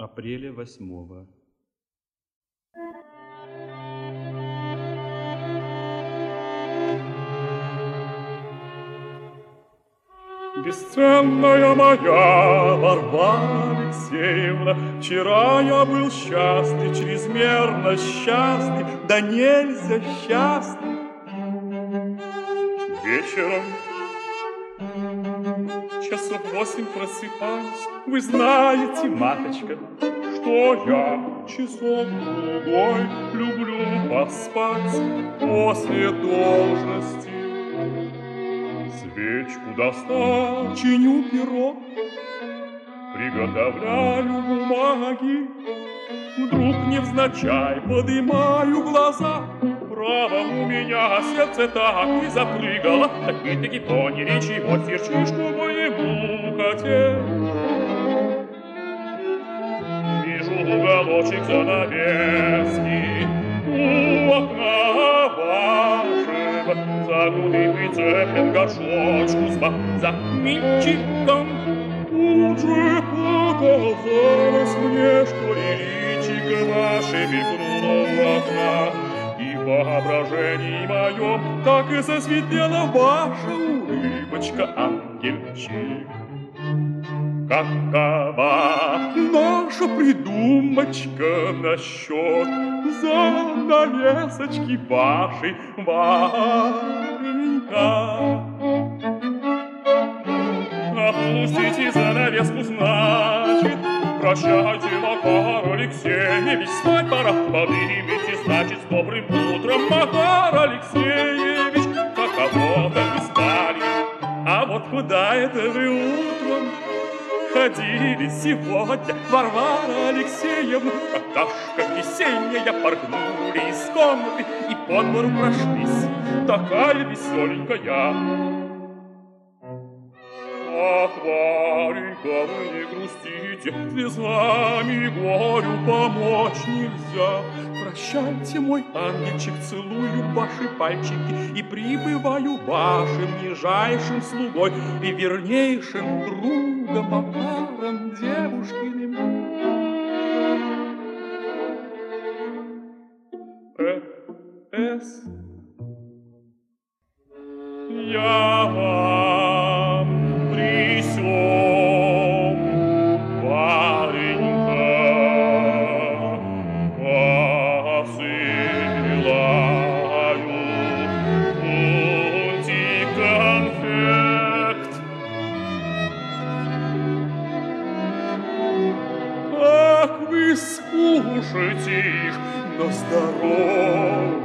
апреля 8-го. Бесценная моя Варвара Алексеевна, вчера я был счастлив, чрезмерно счастлив, да нельзя счастлив. Вечером часов 8 просыпаюсь. Вы знаете, маточка, что я часок-другой люблю поспать после должности. Свечку достал, чиню перо, приготовляю бумаги. Вдруг невзначай подымаю глаза. Право, у меня сердце так и запрыгало, так вы таки поняли, чего сердечку моему хотел. Вижу уголочек занавески у окна вашего, загнутый прицеплен горшочку с бальзаминчиком. Тут же показалось мне, что личико ваше мелькнуло у окна, и в воображении моем так и засветлела ваша улыбочка, ангельчик. Какова наша придумочка насчет занавесочки вашей, Варенька? Опустите занавеску, значит, прощайте, Макар Алексеевич, спать пора, поднимите, значит, с добрым утром, Макар Алексеевич. Каково-то вы спали, а вот куда это вы утром ходили сегодня, Варвара Алексеевна? Как пташка весенняя порхнули из комнаты и по двору прошлись, такая веселенькая. Ах, Варенька, вы не грустите, слезами горю помочь нельзя. Прощайте, мой ангельчик, целую ваши пальчики и прибываю вашим нижайшим слугой и вернейшим другом, Макаром Девушкиным. П.С. Я вам присём, Варенька, посылаю мультик конфект. Как вы скушаете их на здоровье?